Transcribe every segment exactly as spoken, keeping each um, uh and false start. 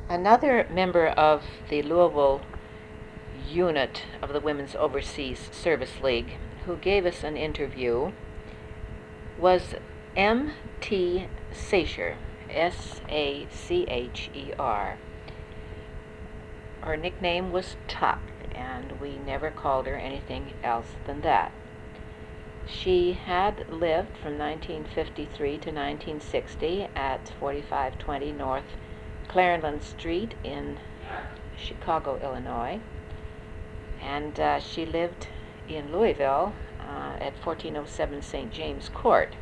Another member of the Louisville unit of the Women's Overseas Service League who gave us an interview was M T Sacher, S A C H E R. Her nickname was Tuck, and we never called her anything else than that. She had lived from nineteen fifty-three to nineteen sixty at forty-five twenty North Clarendon Street in Chicago, Illinois, and uh, she lived in Louisville uh, at fourteen oh seven Saint James Court.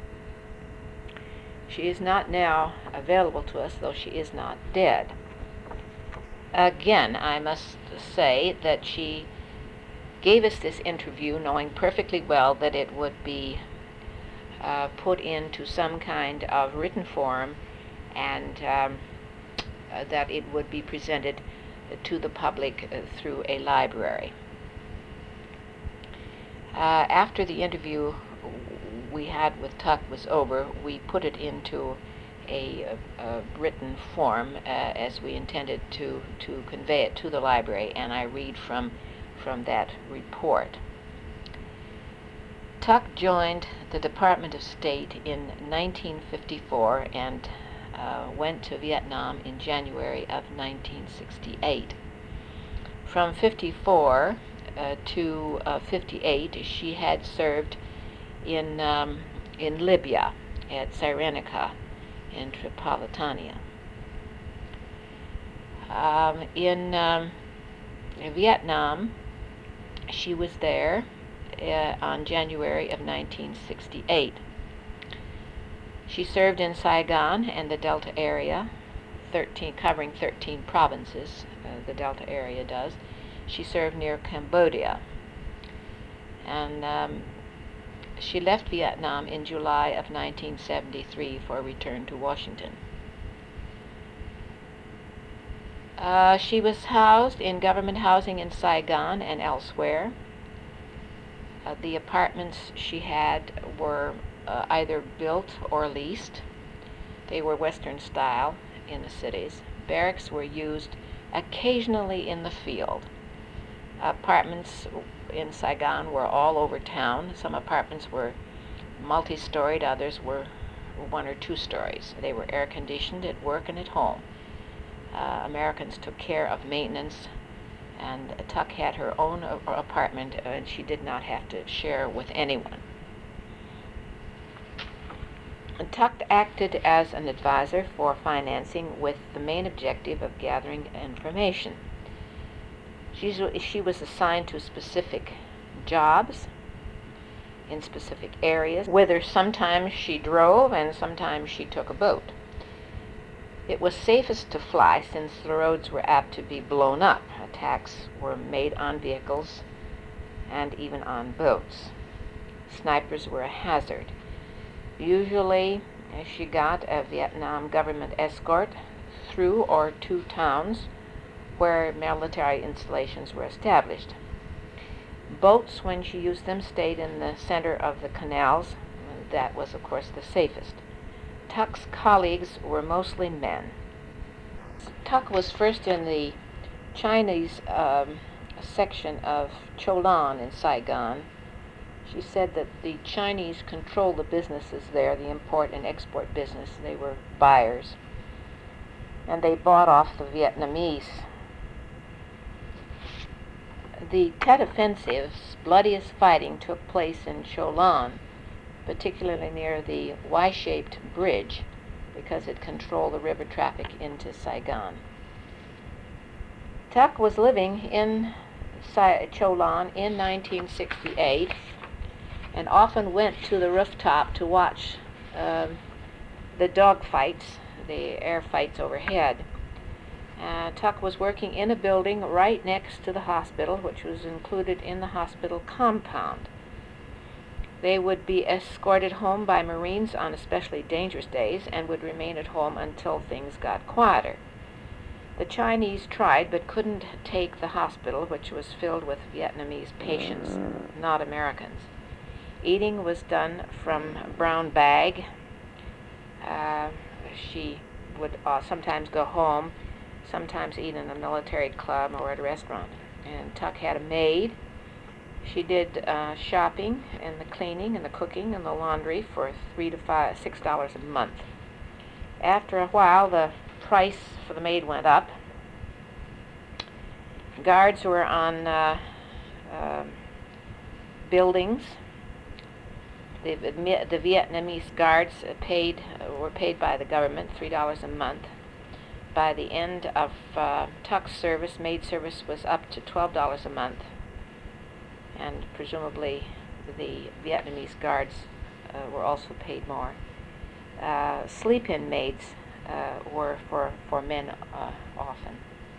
She is not now available to us, though she is not dead. Again, I must say that she gave us this interview knowing perfectly well that it would be uh, put into some kind of written form, and um, uh, that it would be presented to the public uh, through a library. Uh, after the interview we had with Tuck was over, we put it into a, a, a written form uh, as we intended to, to convey it to the library, and I read from, from that report. Tuck joined the Department of State in nineteen fifty-four and uh, went to Vietnam in January of nineteen sixty-eight. From fifty-four uh, to uh, fifty-eight, she had served in um, in Libya at Cyrenaica in Tripolitania. Um, in, um, in Vietnam, she was there uh, on January of nineteen sixty-eight. She served in Saigon and the Delta area, thirteen, covering thirteen provinces, uh, the Delta area does. She served near Cambodia. And um, she left Vietnam in July of nineteen seventy-three for a return to Washington. Uh, she was housed in government housing in Saigon and elsewhere. Uh, the apartments she had were uh, either built or leased. They were Western style in the cities. Barracks were used occasionally in the field. Apartments in Saigon were all over town. Some apartments were multi-storied, others were one or two stories. They were air-conditioned at work and at home. Uh, Americans took care of maintenance, and Tuck had her own uh, apartment, uh, and she did not have to share with anyone. And Tuck acted as an advisor for financing with the main objective of gathering information. She's, she was assigned to specific jobs in specific areas, whither sometimes she drove and sometimes she took a boat. It was safest to fly since the roads were apt to be blown up. Attacks were made on vehicles and even on boats. Snipers were a hazard. Usually she got a Vietnam government escort through or to towns where military installations were established. Boats, when she used them, stayed in the center of the canals. That was, of course, the safest. Tuck's colleagues were mostly men. Tuck was first in the Chinese um, section of Cholan in Saigon. She said that the Chinese controlled the businesses there, the import and export business. They were buyers. And they bought off the Vietnamese. The Tet Offensive's bloodiest fighting took place in Cholan, particularly near the Y-shaped bridge, because it controlled the river traffic into Saigon. Tuck was living in Sa- Cholan in nineteen sixty-eight and often went to the rooftop to watch um, the dog fights, the air fights overhead. Uh, Tuck was working in a building right next to the hospital, which was included in the hospital compound. They would be escorted home by Marines on especially dangerous days and would remain at home until things got quieter. The Chinese tried but couldn't take the hospital, which was filled with Vietnamese patients, not Americans. Eating was done from a brown bag. Uh, she would uh, sometimes go home sometimes eat in a military club or at a restaurant. And Tuck had a maid. She did uh, shopping and the cleaning and the cooking and the laundry for three to five, six dollars a month. After a while, the price for the maid went up. Guards were on uh, uh, buildings. The, the Vietnamese guards paid uh, were paid by the government three dollars a month. By the end of uh, Tuck's service, maid service was up to twelve dollars a month, and presumably the Vietnamese guards uh, were also paid more. Uh, sleep-in maids uh, were for, for men uh, often.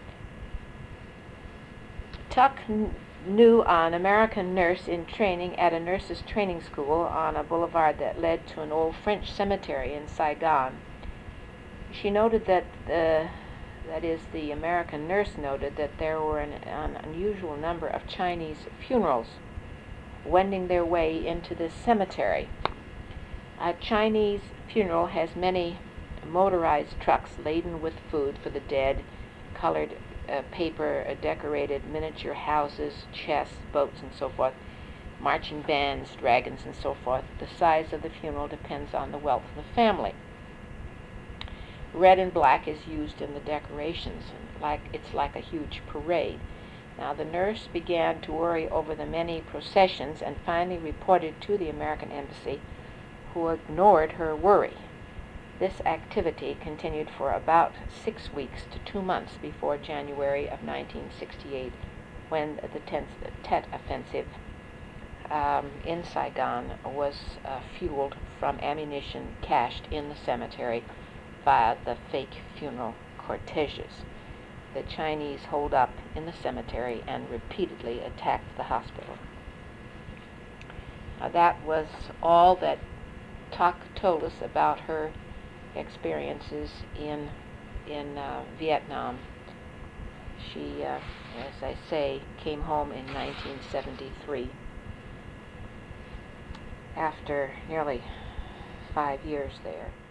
Tuck n- knew an American nurse in training at a nurses' training school on a boulevard that led to an old French cemetery in Saigon. She noted that, uh, that is, the American nurse noted that there were an, an unusual number of Chinese funerals wending their way into this cemetery. A Chinese funeral has many motorized trucks laden with food for the dead, colored uh, paper, uh, decorated miniature houses, chests, boats, and so forth, marching bands, dragons, and so forth. The size of the funeral depends on the wealth of the family. Red and black is used in the decorations, and like it's like a huge parade. Now, the nurse began to worry over the many processions and finally reported to the American embassy, who ignored her worry. This activity continued for about six weeks to two months before January of nineteen sixty-eight, when the Tet Offensive um, in Saigon was uh, fueled from ammunition cached in the cemetery via the fake funeral corteges. The Chinese holed up in the cemetery and repeatedly attacked the hospital. Now, that was all that Tuck told us about her experiences in in uh, Vietnam. She, uh, as I say, came home in nineteen seventy-three after nearly five years there.